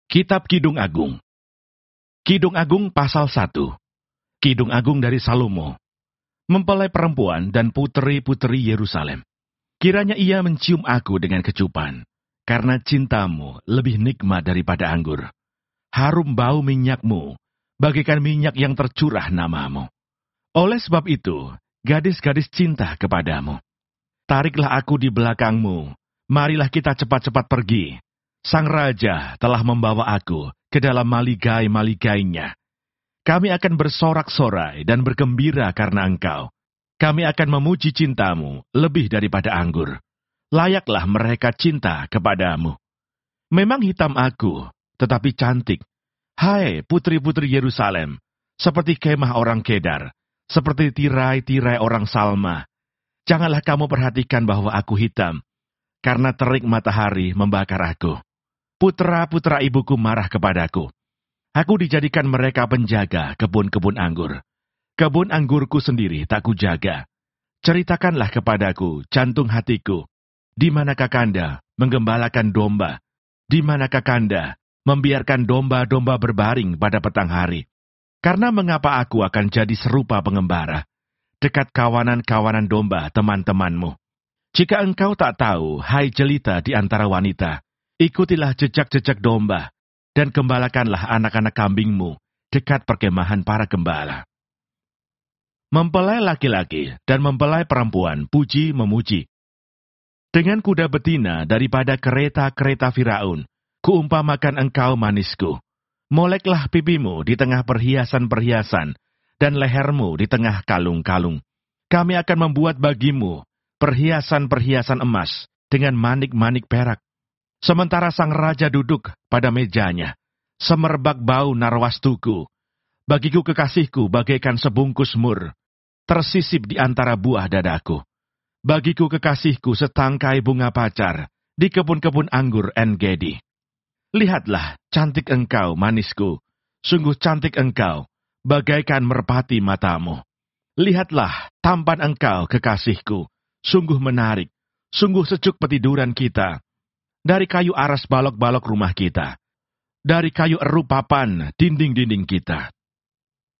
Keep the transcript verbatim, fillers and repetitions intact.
Kitab Kidung Agung. Kidung Agung pasal satu. Kidung Agung dari Salomo. Mempelai perempuan dan puteri-puteri Yerusalem. Kiranya ia mencium aku dengan kecupan, karena cintamu lebih nikmat daripada anggur. Harum bau minyakmu, bagaikan minyak yang tercurah namamu. Oleh sebab itu, gadis-gadis cinta kepadamu. Tariklah aku di belakangmu, marilah kita cepat-cepat pergi. Sang Raja telah membawa aku ke dalam maligai-maligainya. Kami akan bersorak-sorai dan bergembira karena engkau. Kami akan memuji cintamu lebih daripada anggur. Layaklah mereka cinta kepadamu. Memang hitam aku, tetapi cantik. Hai putri-putri Yerusalem, seperti kemah orang Kedar, seperti tirai-tirai orang Salma. Janganlah kamu perhatikan bahwa aku hitam, karena terik matahari membakar aku. Putra-putra ibuku marah kepadaku. Aku dijadikan mereka penjaga kebun-kebun anggur. Kebun anggurku sendiri tak kujaga. Ceritakanlah kepadaku, jantung hatiku, di manakah Kanda menggembalakan domba? Di manakah Kanda membiarkan domba-domba berbaring pada petang hari? Karena mengapa aku akan jadi serupa pengembara, dekat kawanan-kawanan domba teman-temanmu? Jika engkau tak tahu, hai jelita di antara wanita, ikutilah jejak-jejak domba, dan gembalakanlah anak-anak kambingmu dekat perkemahan para gembala. Mempelai laki-laki dan mempelai perempuan puji-memuji. Dengan kuda betina daripada kereta-kereta Firaun, kuumpamakan engkau manisku. Moleklah pipimu di tengah perhiasan-perhiasan, dan lehermu di tengah kalung-kalung. Kami akan membuat bagimu perhiasan-perhiasan emas dengan manik-manik perak. Sementara sang raja duduk pada mejanya, semerbak bau narwastuku. Bagiku kekasihku bagaikan sebungkus mur, tersisip di antara buah dadaku. Bagiku kekasihku setangkai bunga pacar di kebun-kebun anggur En-Gedi. Lihatlah, cantik engkau, manisku, sungguh cantik engkau, bagaikan merpati matamu. Lihatlah, tampan engkau, kekasihku, sungguh menarik, sungguh sejuk petiduran kita. Dari kayu aras balok-balok rumah kita, dari kayu eru papan dinding-dinding kita.